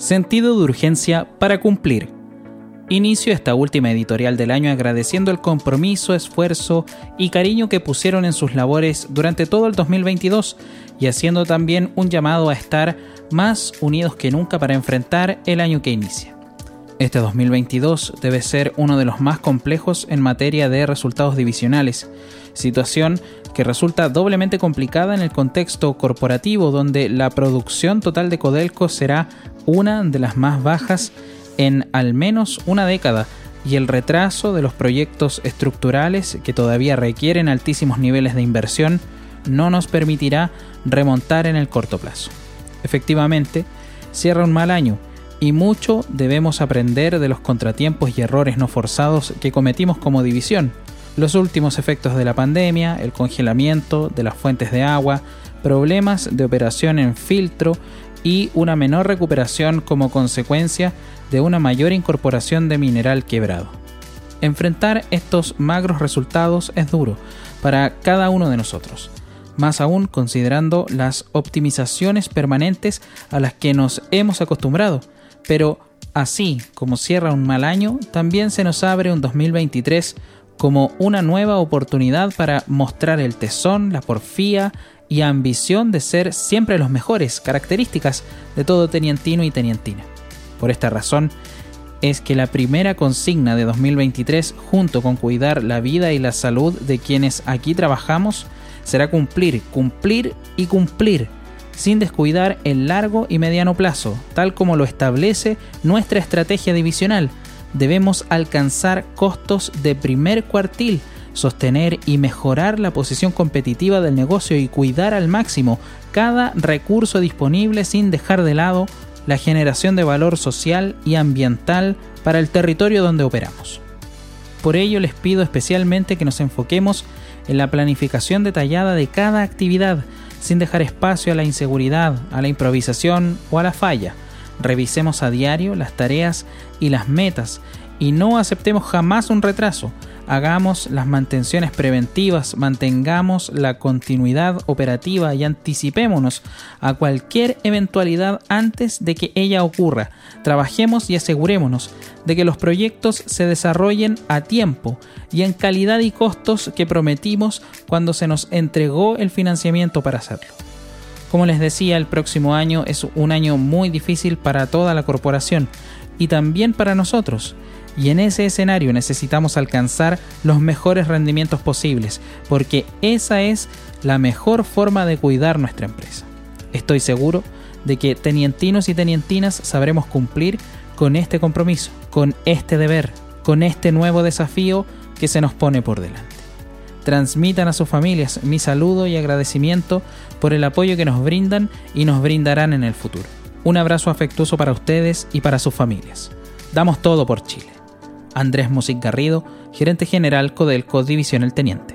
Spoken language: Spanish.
Sentido de urgencia para cumplir. Inicio esta última editorial del año agradeciendo el compromiso, esfuerzo y cariño que pusieron en sus labores durante todo el 2022 y haciendo también un llamado a estar más unidos que nunca para enfrentar el año que inicia. Este 2022 debe ser uno de los más complejos en materia de resultados divisionales, situación que resulta doblemente complicada en el contexto corporativo donde la producción total de Codelco será una de las más bajas en al menos una década y el retraso de los proyectos estructurales que todavía requieren altísimos niveles de inversión no nos permitirá remontar en el corto plazo. Efectivamente, cierra un mal año y mucho debemos aprender de los contratiempos y errores no forzados que cometimos como división. Los últimos efectos de la pandemia, el congelamiento de las fuentes de agua, problemas de operación en filtro y una menor recuperación como consecuencia de una mayor incorporación de mineral quebrado. Enfrentar estos magros resultados es duro para cada uno de nosotros, más aún considerando las optimizaciones permanentes a las que nos hemos acostumbrado, pero así como cierra un mal año, también se nos abre un 2023 como una nueva oportunidad para mostrar el tesón, la porfía y ambición de ser siempre los mejores, características de todo tenientino y tenientina. Por esta razón es que la primera consigna de 2023, junto con cuidar la vida y la salud de quienes aquí trabajamos, será cumplir, sin descuidar el largo y mediano plazo, tal como lo establece nuestra estrategia divisional. Debemos alcanzar costos de primer cuartil, sostener y mejorar la posición competitiva del negocio y cuidar al máximo cada recurso disponible sin dejar de lado la generación de valor social y ambiental para el territorio donde operamos. Por ello les pido especialmente que nos enfoquemos en la planificación detallada de cada actividad, sin dejar espacio a la inseguridad, a la improvisación o a la falla. Revisemos a diario las tareas y las metas y no aceptemos jamás un retraso. Hagamos las mantenciones preventivas, mantengamos la continuidad operativa y anticipémonos a cualquier eventualidad antes de que ella ocurra. Trabajemos y asegurémonos de que los proyectos se desarrollen a tiempo y en calidad y costos que prometimos cuando se nos entregó el financiamiento para hacerlo. Como les decía, el próximo año es un año muy difícil para toda la corporación y también para nosotros. Y en ese escenario necesitamos alcanzar los mejores rendimientos posibles, porque esa es la mejor forma de cuidar nuestra empresa. Estoy seguro de que tenientinos y tenientinas sabremos cumplir con este compromiso, con este deber, con este nuevo desafío que se nos pone por delante. Transmitan a sus familias mi saludo y agradecimiento por el apoyo que nos brindan y nos brindarán en el futuro. Un abrazo afectuoso para ustedes y para sus familias. Damos todo por Chile. Andrés Music Garrido, gerente general Codelco División El Teniente.